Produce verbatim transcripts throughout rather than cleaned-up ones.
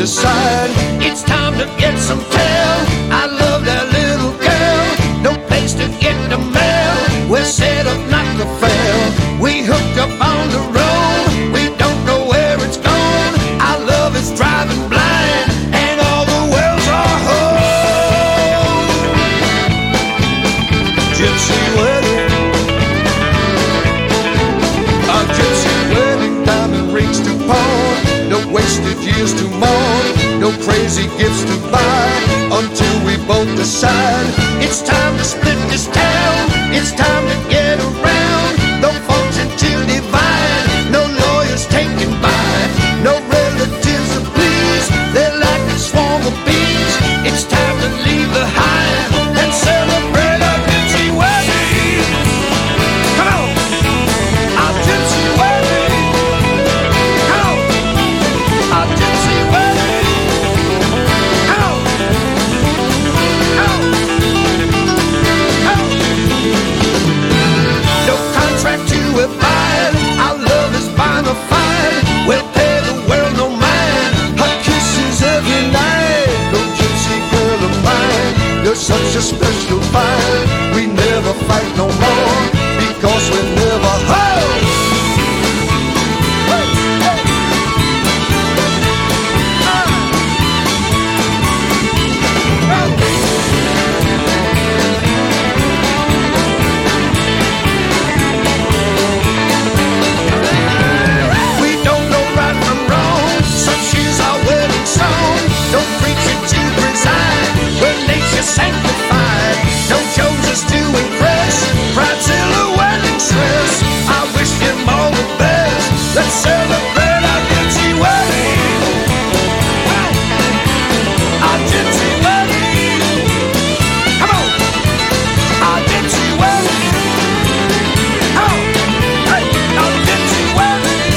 decide it's time to get some tail. I love that little girl, no place to get the mail. We're set up not to fail. We hooked up on the road, we don't know where it's gone. Our love is driving blind, and all the wells are home. Gypsy wedding, a gypsy wedding, diamond rings to pawn, no wasted years to mourn, no crazy gifts to buy, until we both decide it's time to split this town. It's time to get around, no fortune to divide, no lawyers taking by, no relatives to please, they're like a swarm of bees. It's time to leave the hive and celebrate our gypsy wedding. Come on, our gypsy wedding. Come on, our gypsy wedding. Come on, come on, come on. No contract to abide, our love is bona fide. We'll pay the world no mind, her kisses every night. No gypsy girl of mine, you're such a special find. We never fight no more, because we never hold. We don't know right from wrong, so she's our wedding song. No preaching to preside, we're nature sanctified. No Joneses to impress, Bridezilla wedding stress. I wish him all the best, let's celebrate our gypsy wedding. Our gypsy wedding. Come on, our gypsy wedding. Come on, hey, our gypsy wedding.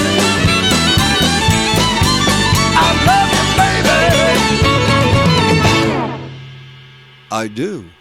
I love you, baby. I do.